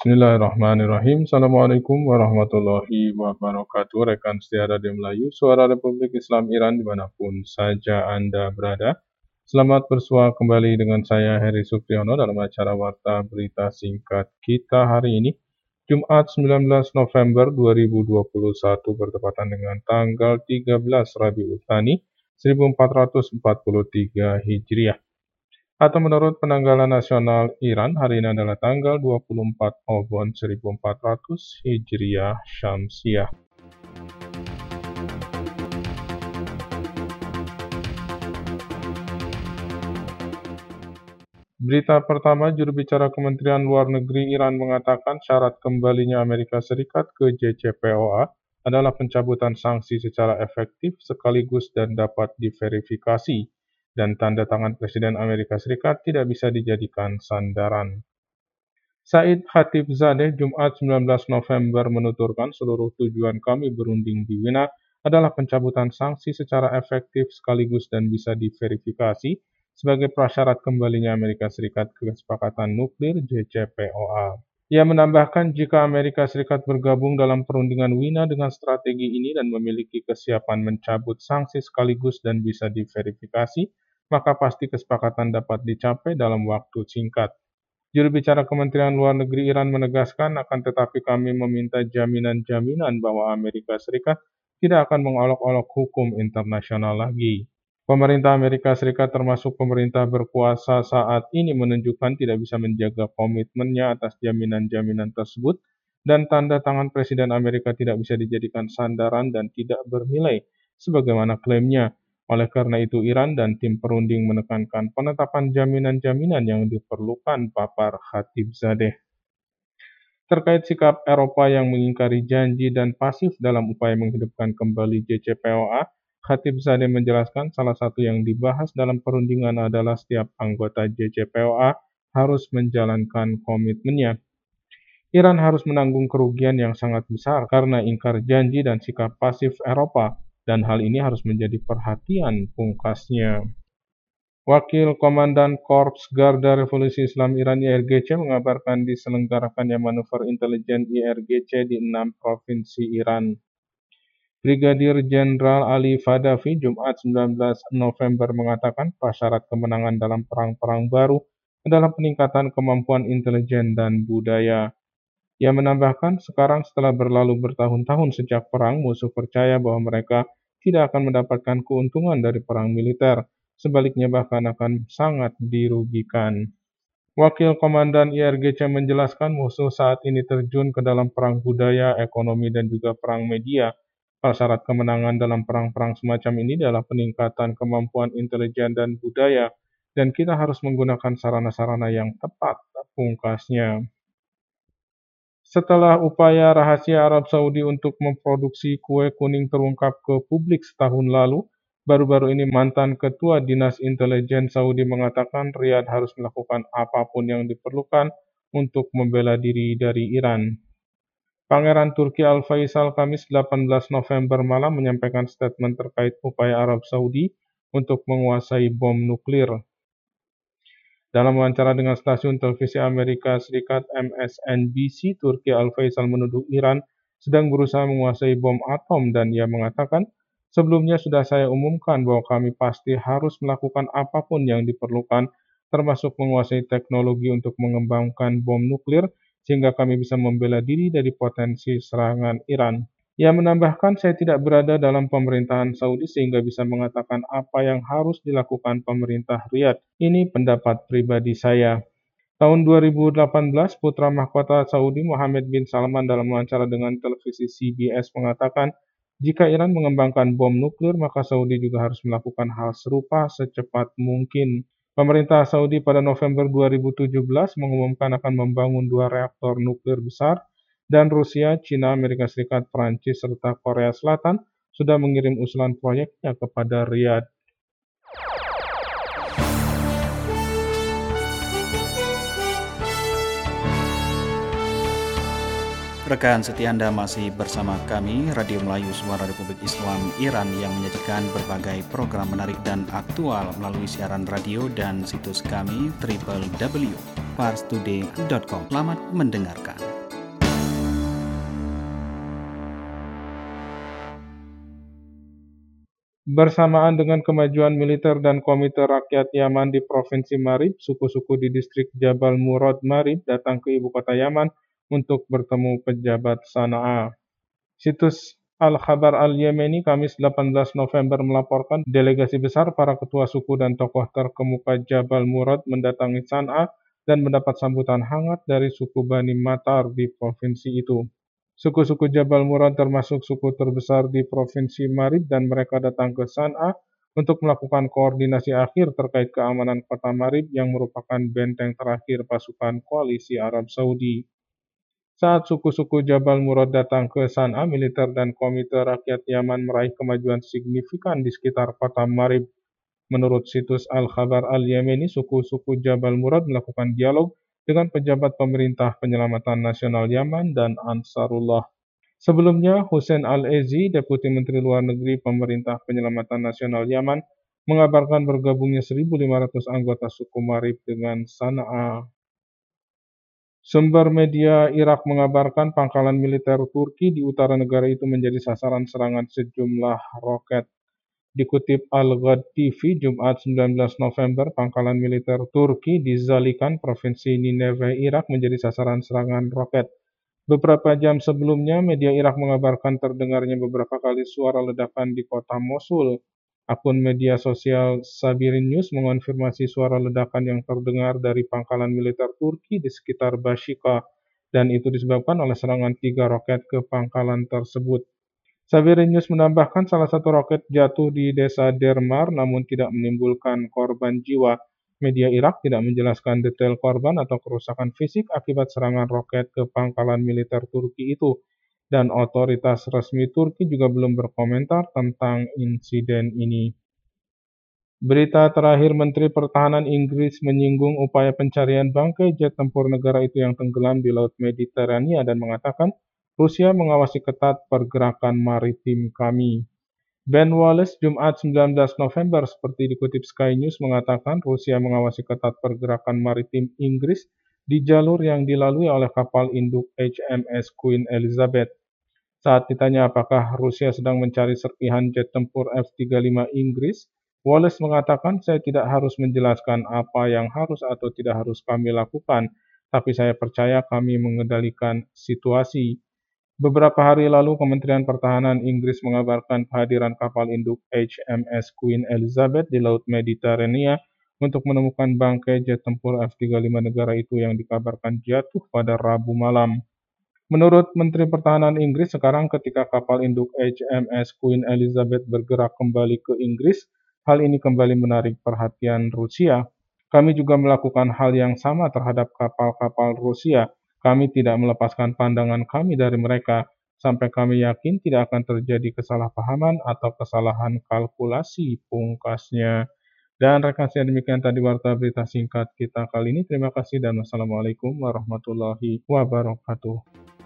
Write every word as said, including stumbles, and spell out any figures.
Bismillahirrahmanirrahim. Assalamualaikum warahmatullahi wabarakatuh. Rekan setia Radio Melayu, Suara Republik Islam Iran dimanapun saja Anda berada. Selamat bersua kembali dengan saya Heri Supriyono dalam acara Warta Berita Singkat kita hari ini, Jumat sembilan belas November dua ribu dua puluh satu bertepatan dengan tanggal tiga belas Rabiul Tsani seribu empat ratus empat puluh tiga Hijriah. Atau menurut penanggalan nasional Iran, hari ini adalah tanggal dua puluh empat Obon seribu empat ratus Hijriah Syamsiah. Berita pertama, juru bicara Kementerian Luar Negeri Iran mengatakan syarat kembalinya Amerika Serikat ke J C P O A adalah pencabutan sanksi secara efektif sekaligus dan dapat diverifikasi, dan tanda tangan Presiden Amerika Serikat tidak bisa dijadikan sandaran. Said Khatibzadeh Jumat sembilan belas November menuturkan seluruh tujuan kami berunding di Wina adalah pencabutan sanksi secara efektif sekaligus dan bisa diverifikasi sebagai prasyarat kembalinya Amerika Serikat ke kesepakatan nuklir J C P O A. Ia menambahkan jika Amerika Serikat bergabung dalam perundingan Wina dengan strategi ini dan memiliki kesiapan mencabut sanksi sekaligus dan bisa diverifikasi, maka pasti kesepakatan dapat dicapai dalam waktu singkat. Juru bicara Kementerian Luar Negeri Iran menegaskan, akan tetapi kami meminta jaminan-jaminan bahwa Amerika Serikat tidak akan mengolok-olok hukum internasional lagi. Pemerintah Amerika Serikat termasuk pemerintah berkuasa saat ini menunjukkan tidak bisa menjaga komitmennya atas jaminan-jaminan tersebut, dan tanda tangan Presiden Amerika tidak bisa dijadikan sandaran dan tidak bernilai sebagaimana klaimnya. Oleh karena itu, Iran dan tim perunding menekankan penetapan jaminan-jaminan yang diperlukan, papar Khatibzadeh. Terkait sikap Eropa yang mengingkari janji dan pasif dalam upaya menghidupkan kembali J C P O A, Khatibzadeh menjelaskan salah satu yang dibahas dalam perundingan adalah setiap anggota J C P O A harus menjalankan komitmennya. Iran harus menanggung kerugian yang sangat besar karena ingkar janji dan sikap pasif Eropa, dan hal ini harus menjadi perhatian, pungkasnya. Wakil Komandan Korps Garda Revolusi Islam Iran I R G C mengabarkan diselenggarakannya manuver intelijen I R G C di enam provinsi Iran. Brigadir Jenderal Ali Fadavi Jumat sembilan belas November mengatakan prasyarat kemenangan dalam perang-perang baru adalah peningkatan kemampuan intelijen dan budaya. Ia menambahkan, sekarang setelah berlalu bertahun-tahun sejak perang, musuh percaya bahwa mereka tidak akan mendapatkan keuntungan dari perang militer, sebaliknya bahkan akan sangat dirugikan. Wakil Komandan I R G C menjelaskan musuh saat ini terjun ke dalam perang budaya, ekonomi, dan juga perang media. Prasyarat kemenangan dalam perang-perang semacam ini adalah peningkatan kemampuan intelijen dan budaya, dan kita harus menggunakan sarana-sarana yang tepat, pungkasnya. Setelah upaya rahasia Arab Saudi untuk memproduksi kue kuning terungkap ke publik setahun lalu, baru-baru ini mantan Ketua Dinas Intelijen Saudi mengatakan Riyadh harus melakukan apapun yang diperlukan untuk membela diri dari Iran. Pangeran Turki Al-Faisal Kamis delapan belas November malam menyampaikan statement terkait upaya Arab Saudi untuk menguasai bom nuklir. Dalam wawancara dengan stasiun televisi Amerika Serikat M S N B C, Turki Al-Faisal menuduh Iran sedang berusaha menguasai bom atom, dan ia mengatakan, sebelumnya sudah saya umumkan bahwa kami pasti harus melakukan apapun yang diperlukan, termasuk menguasai teknologi untuk mengembangkan bom nuklir, sehingga kami bisa membela diri dari potensi serangan Iran. Ia menambahkan, saya tidak berada dalam pemerintahan Saudi sehingga bisa mengatakan apa yang harus dilakukan pemerintah Riyadh. Ini pendapat pribadi saya. Tahun dua ribu delapan belas, putra mahkota Saudi Mohammed bin Salman dalam wawancara dengan televisi C B S mengatakan, jika Iran mengembangkan bom nuklir, maka Saudi juga harus melakukan hal serupa secepat mungkin. Pemerintah Saudi pada November dua ribu tujuh belas mengumumkan akan membangun dua reaktor nuklir besar, dan Rusia, China, Amerika Serikat, Prancis, serta Korea Selatan sudah mengirim usulan proyeknya kepada Riyadh. Rekan setia Anda masih bersama kami, Radio Melayu Suara Republik Islam Iran yang menyajikan berbagai program menarik dan aktual melalui siaran radio dan situs kami w w w titik pars today titik com. Selamat mendengarkan. Bersamaan dengan kemajuan militer dan Komite Rakyat Yaman di Provinsi Marib, suku-suku di distrik Jabal Murad Marib datang ke ibu kota Yaman untuk bertemu pejabat Sana'a. Situs Al-Khabar Al-Yemeni Kamis delapan belas November melaporkan delegasi besar para ketua suku dan tokoh terkemuka Jabal Murad mendatangi Sana'a dan mendapat sambutan hangat dari suku Bani Matar di provinsi itu. Suku-suku Jabal Murad termasuk suku terbesar di provinsi Marib dan mereka datang ke Sana'a untuk melakukan koordinasi akhir terkait keamanan kota Marib yang merupakan benteng terakhir pasukan koalisi Arab Saudi. Saat suku-suku Jabal Murad datang ke Sana'a, militer dan Komite Rakyat Yaman meraih kemajuan signifikan di sekitar kota Marib. Menurut situs Al-Khabar Al-Yemeni, suku-suku Jabal Murad melakukan dialog dengan pejabat pemerintah Penyelamatan Nasional Yaman dan Ansarullah. Sebelumnya, Hussein Al-Ezi, Deputi Menteri Luar Negeri Pemerintah Penyelamatan Nasional Yaman, mengabarkan bergabungnya seribu lima ratus anggota suku Marib dengan Sana'a. Sumber media Irak mengabarkan pangkalan militer Turki di utara negara itu menjadi sasaran serangan sejumlah roket. Dikutip Al-Ghad T V, Jumat sembilan belas November, pangkalan militer Turki di Zalikan, Provinsi Nineveh, Irak menjadi sasaran serangan roket. Beberapa jam sebelumnya, media Irak mengabarkan terdengarnya beberapa kali suara ledakan di kota Mosul. Akun media sosial Sabirin News mengonfirmasi suara ledakan yang terdengar dari pangkalan militer Turki di sekitar Bashika, dan itu disebabkan oleh serangan tiga roket ke pangkalan tersebut. Sabirin News menambahkan salah satu roket jatuh di desa Dermar namun tidak menimbulkan korban jiwa. Media Irak tidak menjelaskan detail korban atau kerusakan fisik akibat serangan roket ke pangkalan militer Turki itu, dan otoritas resmi Turki juga belum berkomentar tentang insiden ini. Berita terakhir, Menteri Pertahanan Inggris menyinggung upaya pencarian bangkai jet tempur negara itu yang tenggelam di Laut Mediterania dan mengatakan, Rusia mengawasi ketat pergerakan maritim kami. Ben Wallace, Jumat sembilan belas November, seperti dikutip Sky News, mengatakan Rusia mengawasi ketat pergerakan maritim Inggris di jalur yang dilalui oleh kapal induk H M S Queen Elizabeth. Saat ditanya apakah Rusia sedang mencari serpihan jet tempur F tiga puluh lima Inggris, Wallace mengatakan, saya tidak harus menjelaskan apa yang harus atau tidak harus kami lakukan, tapi saya percaya kami mengendalikan situasi. Beberapa hari lalu, Kementerian Pertahanan Inggris mengabarkan kehadiran kapal induk H M S Queen Elizabeth di Laut Mediterania untuk menemukan bangkai jet tempur F tiga puluh lima negara itu yang dikabarkan jatuh pada Rabu malam. Menurut Menteri Pertahanan Inggris, sekarang ketika kapal induk H M S Queen Elizabeth bergerak kembali ke Inggris, hal ini kembali menarik perhatian Rusia. Kami juga melakukan hal yang sama terhadap kapal-kapal Rusia. Kami tidak melepaskan pandangan kami dari mereka, sampai kami yakin tidak akan terjadi kesalahpahaman atau kesalahan kalkulasi, pungkasnya. Dan rekan demikian tadi warta berita singkat kita kali ini. Terima kasih dan wassalamualaikum warahmatullahi wabarakatuh.